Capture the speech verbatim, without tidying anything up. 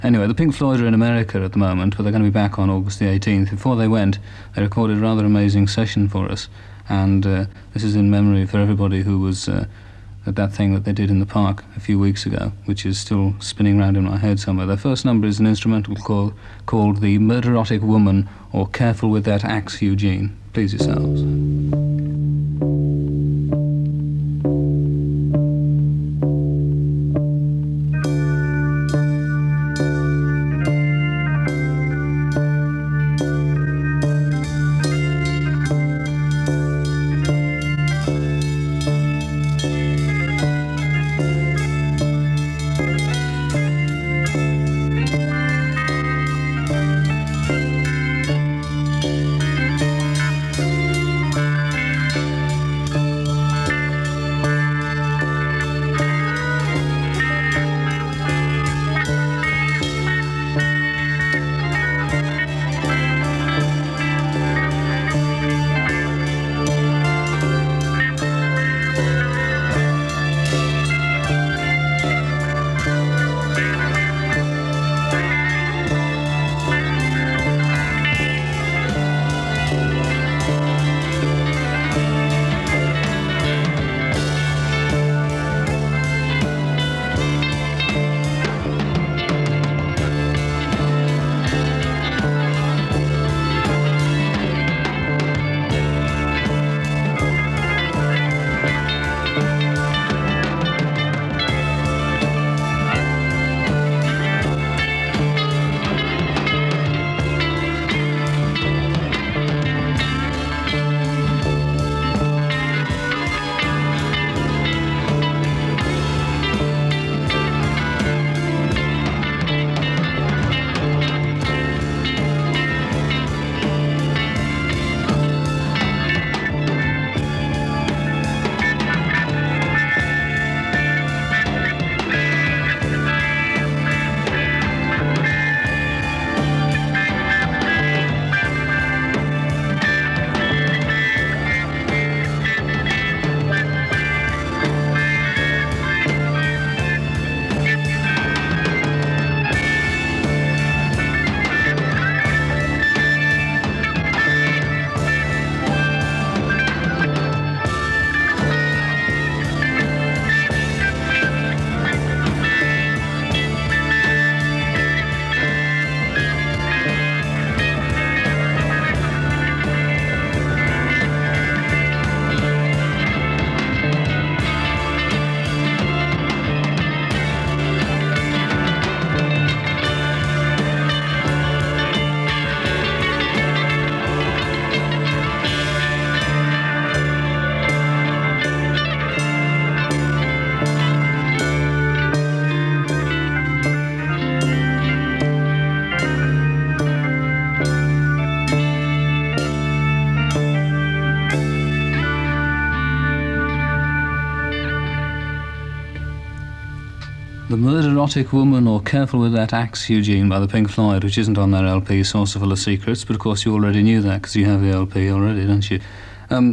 Anyway, the Pink Floyd are in America at the moment, but they're going to be back on August the eighteenth. Before they went, they recorded a rather amazing session for us, and uh, this is in memory for everybody who was uh, at that thing that they did in the park a few weeks ago, which is still spinning around in my head somewhere. Their first number is an instrumental call, called The Murderotic Woman, or Careful with That Axe, Eugene. Please yourselves. The Murderotic Woman, or Careful with That Axe, Eugene, by the Pink Floyd, which isn't on their L P, Saucerful of Secrets, but of course you already knew that because you have the L P already, don't you?